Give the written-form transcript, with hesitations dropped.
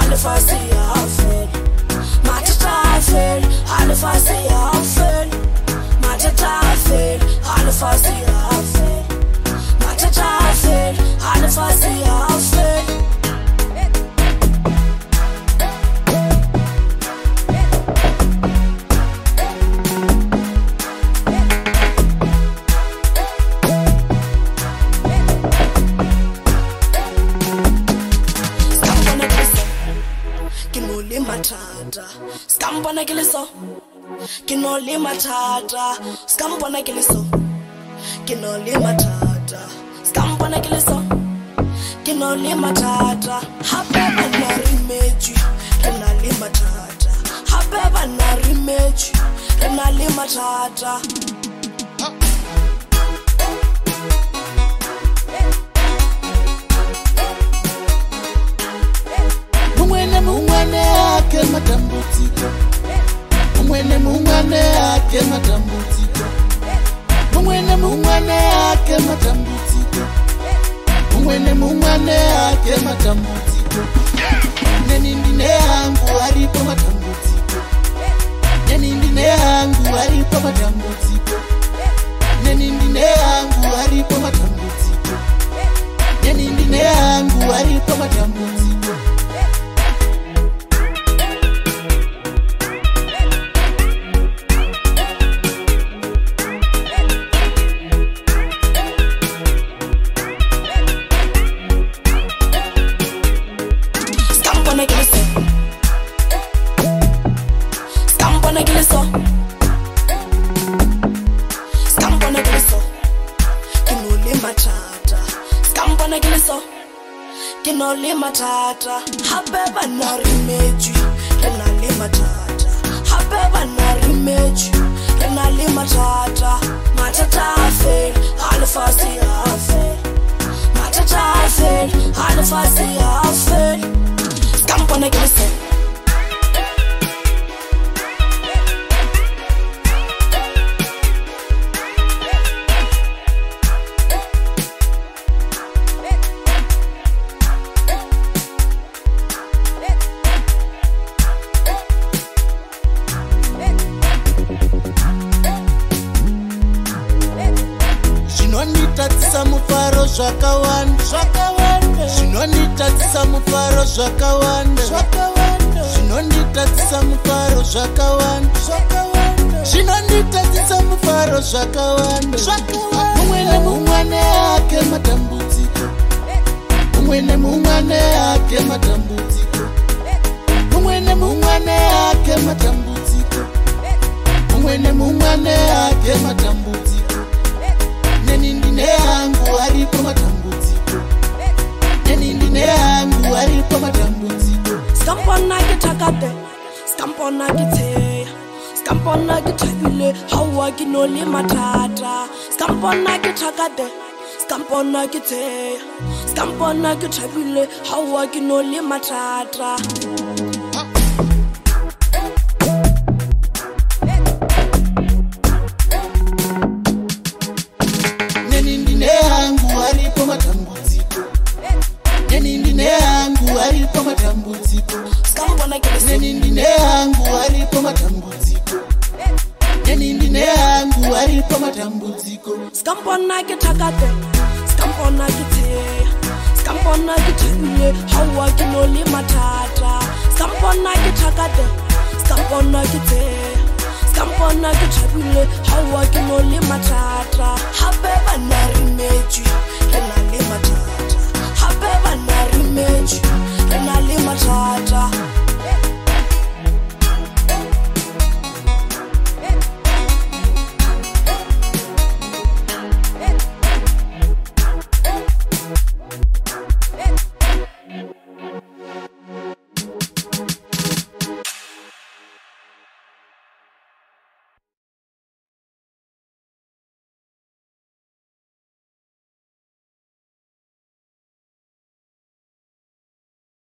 halefase ya fela mathata a fela halefase ya fela mathata a fela halefase ya fela mathata a fela halefase ya fela Scampona que le so, que no le matata. Scampona que le so, que no le matata. Scampona que le so, que no le matata. Habeba na rimeju, que na le matata. Habeba na rimeju, que na le matata. Mungwane ake matambutiko mungwane ake matambutiko mungwane ake matambutiko mungwane ake matambutiko neni ndine yangu aripo matambutiko neni ndine yangu aripo matambutiko neni ndine yangu aripo matambutiko neni ndine yangu aripo matambutiko no le matata habeba na rimeju na le matata habeba na rimeju na le matata matata afel halefase afel matata afel halefase afel Scampona que le so Shinonditatisa mufaro zvakawanda Shinonditatisa mufaro zvakawanda Shinonditatisa mufaro zvakawanda Mungwane ake matambudziko Mungwane ake matambudziko Mungwane ake matambudziko Mungwane ake matambudziko Neni ndine yangu aripo matambudziko Neni ndine yangu aripo matambudziko Scampona ke thakate Scampona ke tsheya Scampona ke thabile hawa ke no le mathata Scampona ke thakate Scampona ke tsheya Scampona ke thabile hawa ke no le mathata Neni ndine yangu aripo matambudziko Neni ndine yangu aripo matambudziko Scampona ke Neni ndine yangu aripo matambudziko Neni ndine yangu aripo matambudziko Scampona ke thakate Scampona ke tsheya Scampona ke thabile hawa ke no le mathata Scampona ke thakate Scampona ke tsheya Scampona ke thabile hawa ke no le mathata habeba na rimeju